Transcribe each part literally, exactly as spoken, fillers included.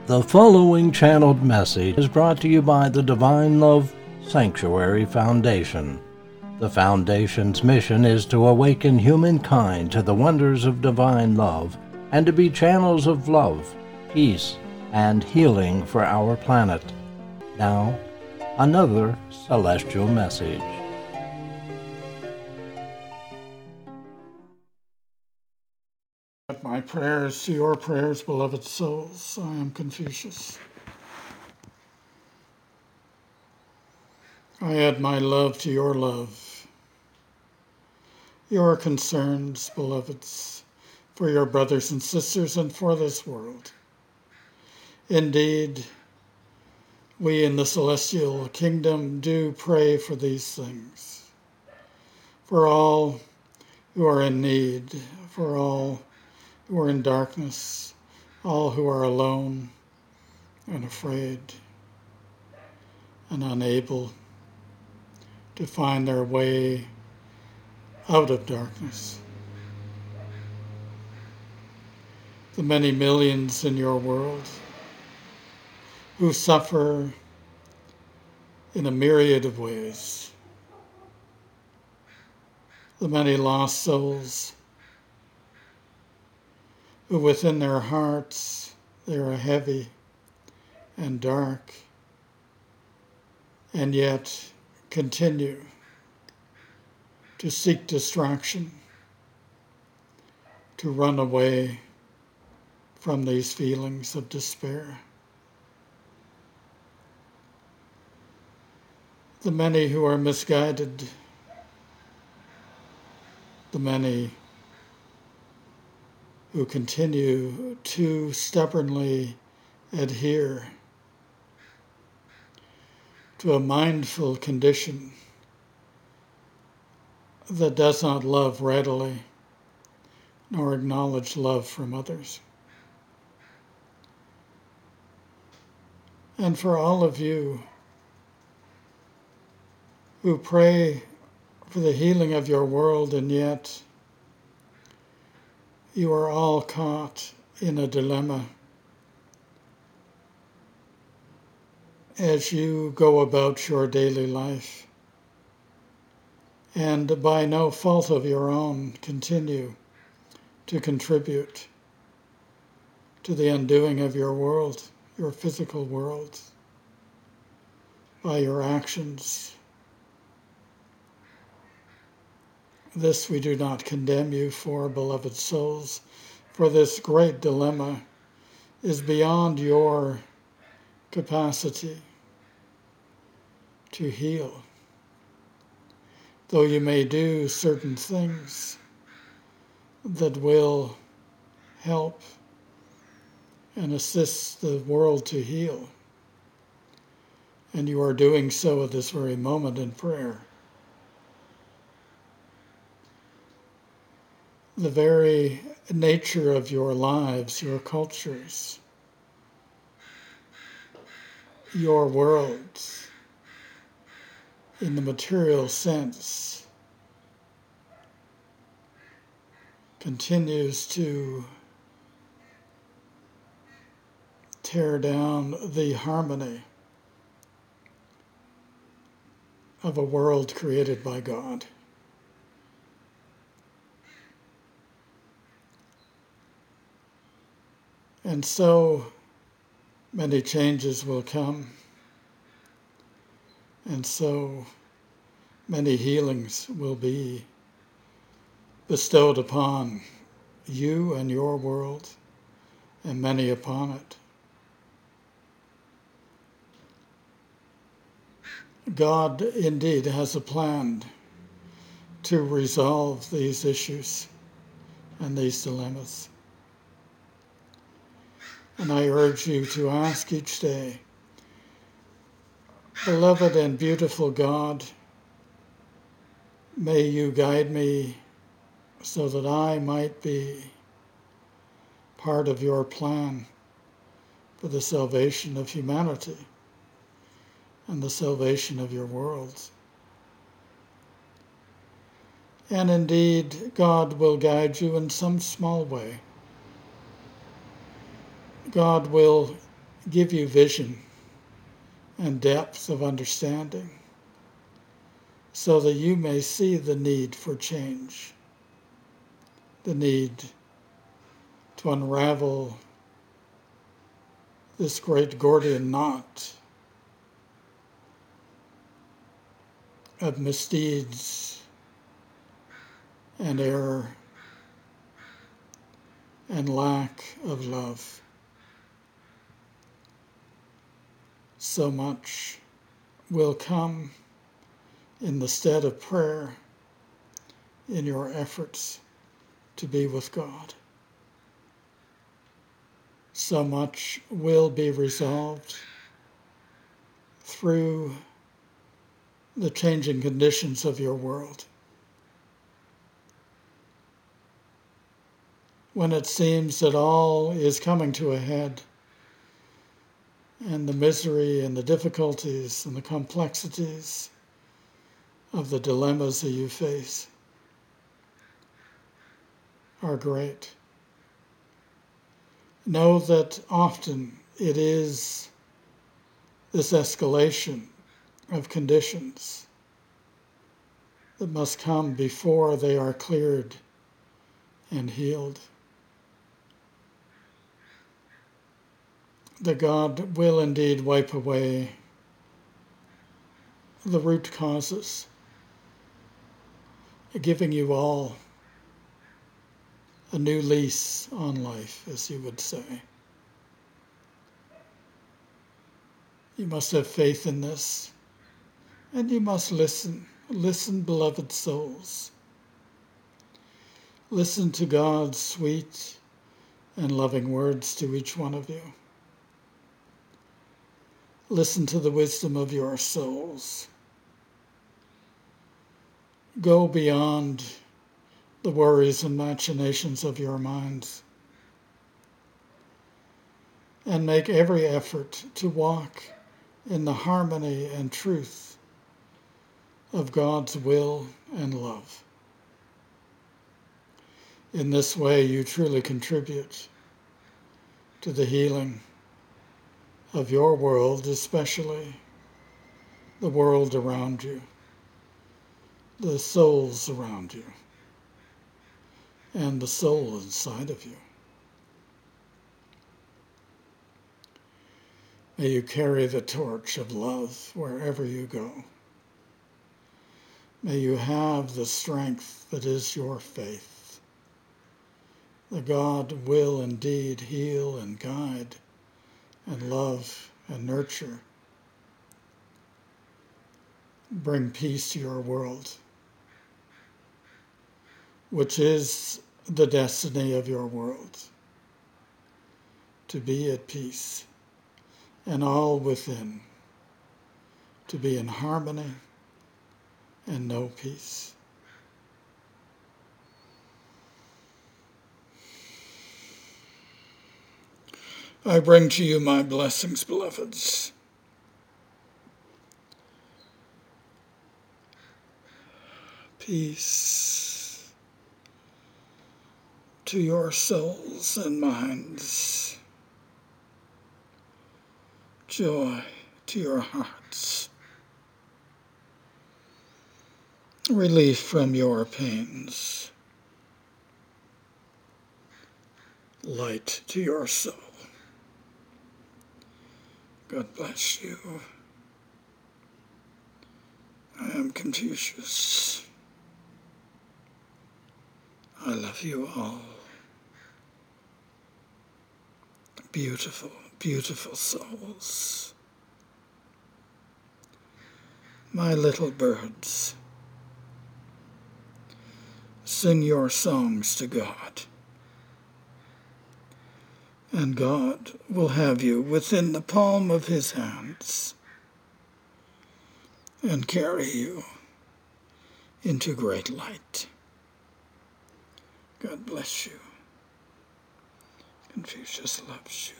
The following channeled message is brought to you by the Divine Love Sanctuary Foundation. The Foundation's mission is to awaken humankind to the wonders of divine love and to be channels of love, peace, and healing for our planet. Now, another celestial message. My prayers to your prayers, beloved souls. I am Confucius. I add my love to your love, your concerns, beloveds, for your brothers and sisters and for this world. Indeed, we in the celestial kingdom do pray for these things, for all who are in need, for all who are in darkness, all who are alone and afraid and unable to find their way out of darkness. The many millions in your world who suffer in a myriad of ways. The many lost souls who within their hearts they are heavy and dark, and yet continue to seek distraction, to run away from these feelings of despair. The many who are misguided, the many who continue to stubbornly adhere to a mindful condition that does not love readily nor acknowledge love from others. And for all of you who pray for the healing of your world, and yet you are all caught in a dilemma as you go about your daily life, and by no fault of your own continue to contribute to the undoing of your world, your physical world, by your actions. This we do not condemn you for, beloved souls, for this great dilemma is beyond your capacity to heal. Though you may do certain things that will help and assist the world to heal, and you are doing so at this very moment in prayer. The very nature of your lives, your cultures, your worlds, in the material sense, continues to tear down the harmony of a world created by God. And so many changes will come, and so many healings will be bestowed upon you and your world, and many upon it. God indeed has a plan to resolve these issues and these dilemmas. And I urge you to ask each day, beloved and beautiful God, may you guide me so that I might be part of your plan for the salvation of humanity and the salvation of your world. And indeed, God will guide you in some small way. God will give you vision and depth of understanding so that you may see the need for change, the need to unravel this great Gordian knot of misdeeds and error and lack of love. So much will come in the stead of prayer in your efforts to be with God. So much will be resolved through the changing conditions of your world. When it seems that all is coming to a head, and the misery and the difficulties and the complexities of the dilemmas that you face are great. Know that often it is this escalation of conditions that must come before they are cleared and healed. That God will indeed wipe away the root causes, giving you all a new lease on life, as you would say. You must have faith in this, and you must listen. Listen, beloved souls. Listen to God's sweet and loving words to each one of you. Listen to the wisdom of your souls. Go beyond the worries and machinations of your minds, and make every effort to walk in the harmony and truth of God's will and love. In this way, you truly contribute to the healing of your world, especially the world around you, the souls around you, and the soul inside of you. May you carry the torch of love wherever you go. May you have the strength that is your faith. That God will indeed heal and guide and love and nurture. Bring peace to your world, which is the destiny of your world, to be at peace, and all within, to be in harmony and know peace. I bring to you my blessings, beloveds. Peace to your souls and minds. Joy to your hearts. Relief from your pains. Light to your soul. God bless you. I am Confucius. I love you all. Beautiful, beautiful souls. My little birds, sing your songs to God, and God will have you within the palm of his hands and carry you into great light. God bless you. Confucius loves you.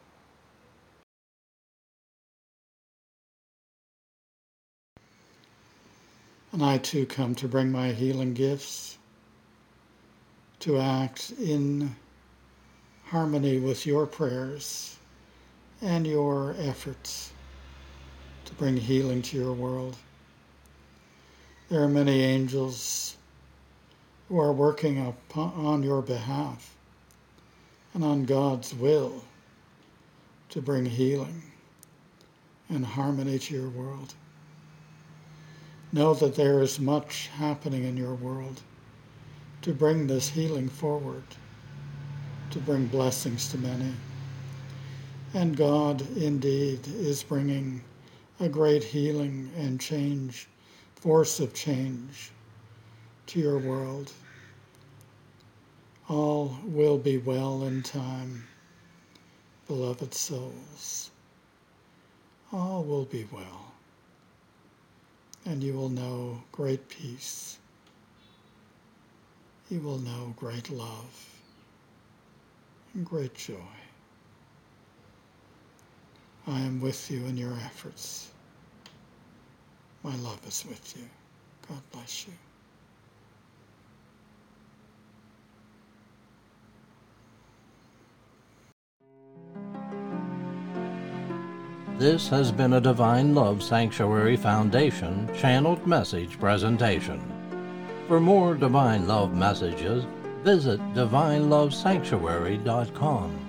And I too come to bring my healing gifts, to act in harmony with your prayers and your efforts to bring healing to your world. There are many angels who are working upon, on your behalf and on God's will to bring healing and harmony to your world. Know that there is much happening in your world to bring this healing forward, to bring blessings to many. And God indeed is bringing a great healing and change, force of change to your world. All will be well in time, beloved souls. All will be well, and you will know great peace. You will know great love and great joy. I am with you in your efforts. My love is with you. God bless you. This has been a Divine Love Sanctuary Foundation channeled message presentation. For more Divine Love messages, visit divine love sanctuary dot com.